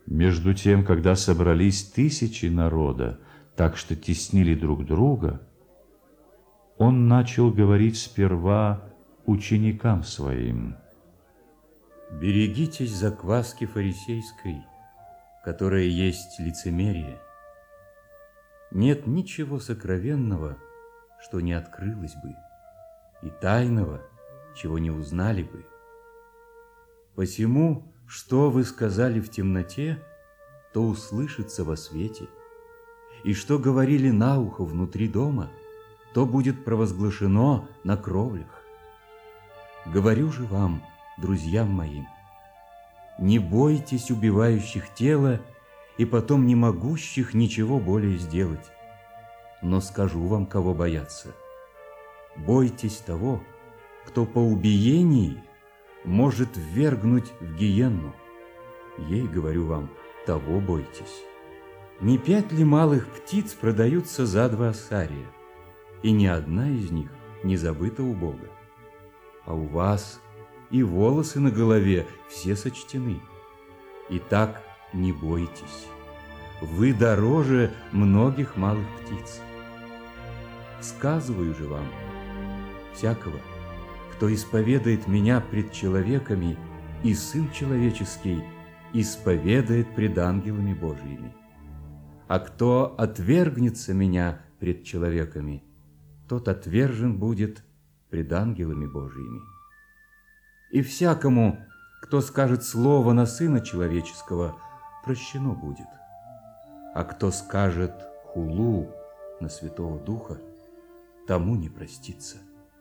Между тем, когда собрались тысячи народа, так что теснили друг друга, он начал говорить сперва ученикам своим: «Берегитесь закваски фарисейской, которая есть лицемерие. Нет ничего сокровенного, что не открылось бы, и тайного, чего не узнали бы. Посему, что вы сказали в темноте, то услышится во свете, и что говорили на ухо внутри дома, то будет провозглашено на кровлях. Говорю же вам, друзьям моим, не бойтесь убивающих тело и потом не могущих ничего более сделать. Но скажу вам, кого бояться. Бойтесь того, кто по убиении может ввергнуть в гиенну. Ей, говорю вам, того бойтесь. Не 5 ли малых птиц продаются за 2 ассария, и ни одна из них не забыта у Бога? А у вас и волосы на голове все сочтены. Итак, не бойтесь, вы дороже многих малых птиц. Сказываю же вам, всякого, кто исповедает меня пред человеками, и Сын Человеческий исповедает пред ангелами Божиими. А кто отвергнется меня пред человеками, тот отвержен будет пред ангелами Божиими. И всякому, кто скажет слово на Сына Человеческого, прощено будет. А кто скажет хулу на Святого Духа, тому не простится.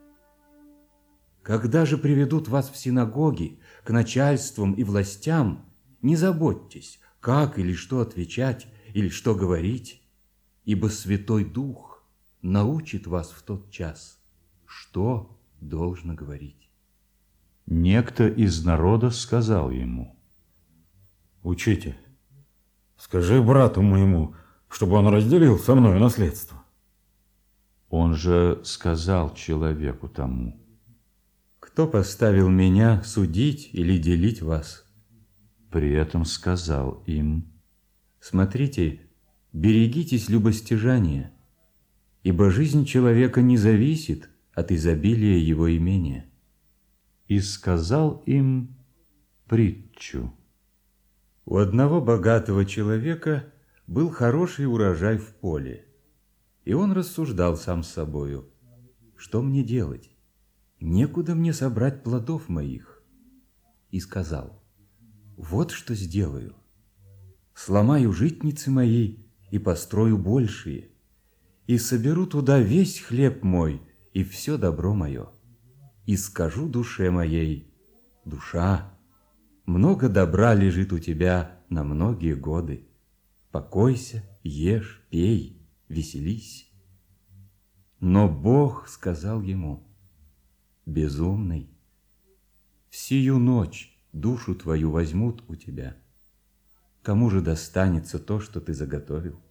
Когда же приведут вас в синагоги, к начальствам и властям, не заботьтесь, как или что отвечать, или что говорить, ибо Святой Дух научит вас в тот час, что должно говорить. Некто из народа сказал ему: «Учитель, скажи брату моему, чтобы он разделил со мною наследство». Он же сказал человеку тому: «Кто поставил меня судить или делить вас?» При этом сказал им: «Смотрите, берегитесь любостяжания, ибо жизнь человека не зависит от изобилия его имения». И сказал им притчу: У одного богатого человека был хороший урожай в поле, и он рассуждал сам с собою: что мне делать? Некуда мне собрать плодов моих. И сказал: вот что сделаю. Сломаю житницы мои и построю большие, и соберу туда весь хлеб мой и все добро мое. И скажу душе моей: душа, много добра лежит у тебя на многие годы. Покойся, ешь, пей, веселись. Но Бог сказал ему: безумный, в сию ночь душу твою возьмут у тебя. Кому же достанется то, что ты заготовил?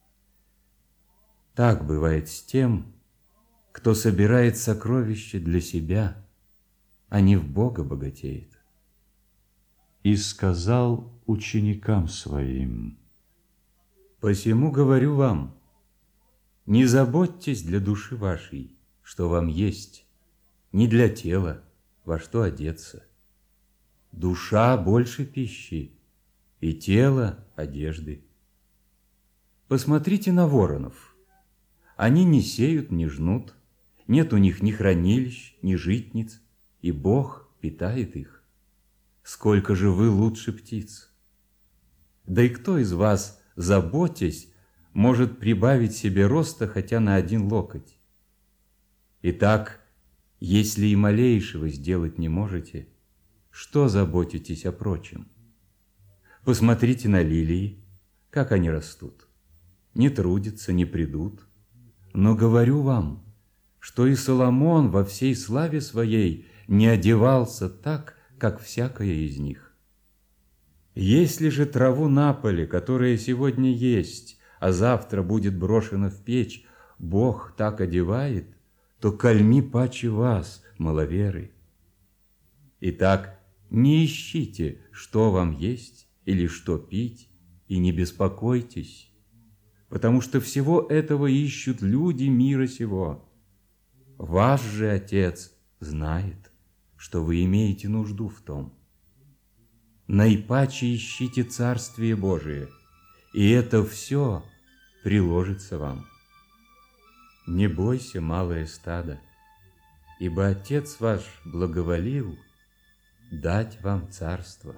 Так бывает с тем, кто собирает сокровища для себя, а не в Бога богатеет. И сказал ученикам своим: посему говорю вам, не заботьтесь для души вашей, что вам есть, не для тела, во что одеться. Душа больше пищи, и тело одежды. Посмотрите на воронов. Они не сеют, не жнут, нет у них ни хранилищ, ни житниц, и Бог питает их. Сколько же вы лучше птиц! Да и кто из вас, заботясь, может прибавить себе роста хотя на 1 локоть? Итак, если и малейшего сделать не можете, что заботитесь о прочем? Посмотрите на лилии, как они растут. Не трудятся, не прядут. Но говорю вам, что и Соломон во всей славе своей не одевался так, как всякая из них. Если же траву на поле, которая сегодня есть, а завтра будет брошена в печь, Бог так одевает, то кальми паче вас, маловеры. Итак, не ищите, что вам есть или что пить, и не беспокойтесь, потому что всего этого ищут люди мира сего. Ваш же Отец знает, что вы имеете нужду в том. Наипаче ищите Царствие Божие, и это все приложится вам. Не бойся, малое стадо, ибо Отец ваш благоволил дать вам царство.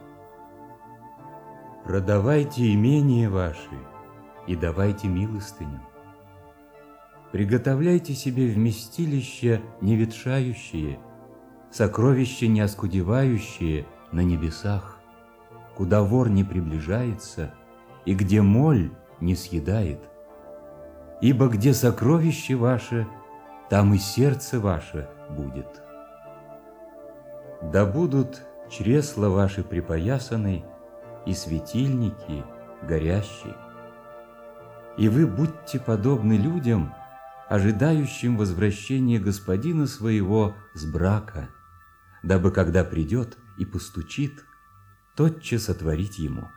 Продавайте имения ваши и давайте милостыню. Приготовляйте себе вместилища неветшающие, сокровища не оскудевающие на небесах, куда вор не приближается и где моль не съедает. Ибо где сокровище ваше, там и сердце ваше будет. Да будут чресла ваши припоясаны и светильники горящие. И вы будьте подобны людям, ожидающим возвращения господина своего с брака, дабы, когда придет и постучит, тотчас отворить ему.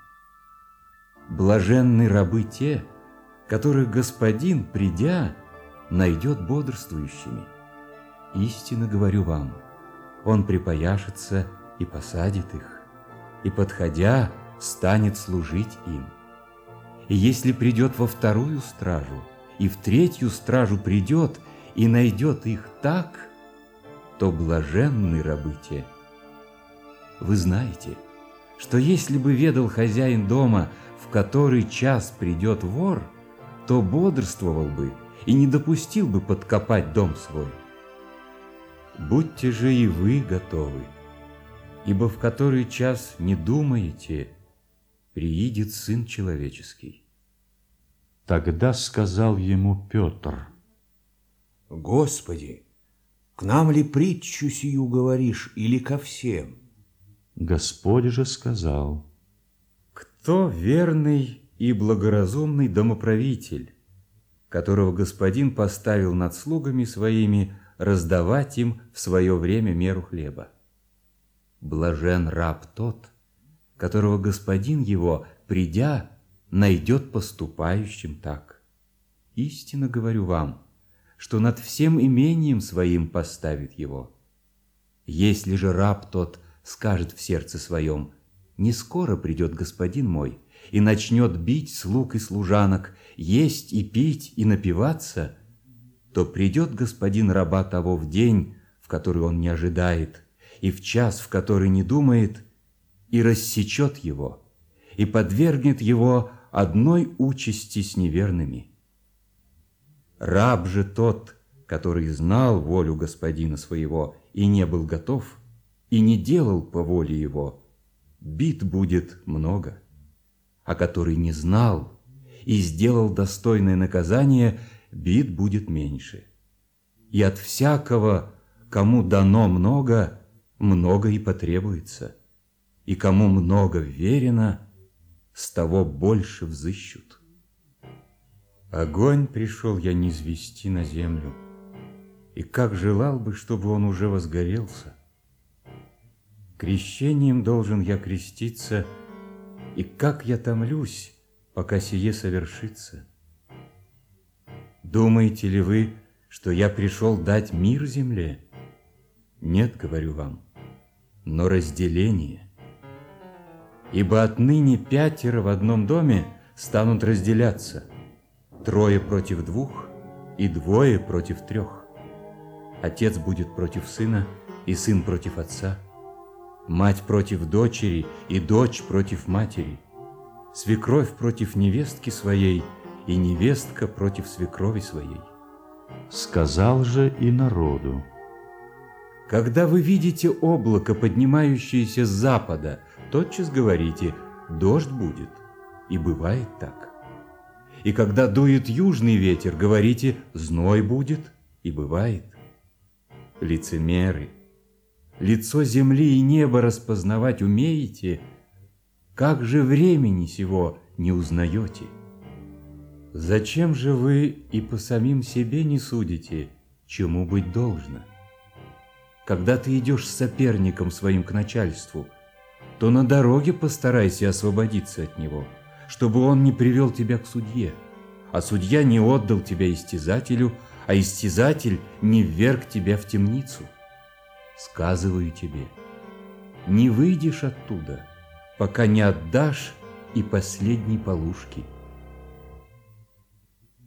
Блаженны рабы те, которых господин, придя, найдет бодрствующими. Истинно говорю вам, он припояшется и посадит их, и, подходя, станет служить им. И если придет во вторую стражу, и в третью стражу придет, и найдет их так, то блаженны рабы те. Вы знаете, что если бы ведал хозяин дома, в который час придет вор, то бодрствовал бы и не допустил бы подкопать дом свой. Будьте же и вы готовы, ибо в который час не думаете, приидет Сын Человеческий. Тогда сказал ему Петр: Господи, к нам ли притчу сию говоришь или ко всем? Господь же сказал: Кто верный и благоразумный домоправитель, которого господин поставил над слугами своими раздавать им в свое время меру хлеба? Блажен раб тот, которого господин его, придя, найдет поступающим так. Истинно говорю вам, что над всем имением своим поставит его. Если же раб тот скажет в сердце своем: не скоро придет господин мой, и начнет бить слуг и служанок, есть и пить и напиваться, то придет господин раба того в день, в который он не ожидает, и в час, в который не думает, и рассечет его, и подвергнет его одной участи с неверными. Раб же тот, который знал волю господина своего и не был готов, и не делал по воле его, бит будет много, а который не знал и сделал достойное наказание, бит будет меньше. И от всякого, кому дано много, много и потребуется, и кому много вверено, с того больше взыщут. Огонь пришел я низвести на землю, и как желал бы, чтобы он уже возгорелся. Крещением должен я креститься, и как я томлюсь, пока сие совершится. Думаете ли вы, что я пришел дать мир земле? Нет, говорю вам, но разделение. Ибо отныне 5 в одном доме станут разделяться, 3 против 2 и 2 против 3. Отец будет против сына, и сын против отца, мать против дочери, и дочь против матери, свекровь против невестки своей, и невестка против свекрови своей. Сказал же и народу: Когда вы видите облако, поднимающееся с запада, тотчас говорите: дождь будет, и бывает так. И когда дует южный ветер, говорите: зной будет, и бывает. Лицемеры, лицо земли и неба распознавать умеете, как же времени сего не узнаете? Зачем же вы и по самим себе не судите, чему быть должно? Когда ты идешь с соперником своим к начальству, то на дороге постарайся освободиться от него, чтобы он не привел тебя к судье, а судья не отдал тебя истязателю, а истязатель не вверг тебя в темницу. Сказываю тебе, не выйдешь оттуда, пока не отдашь и последней полушки.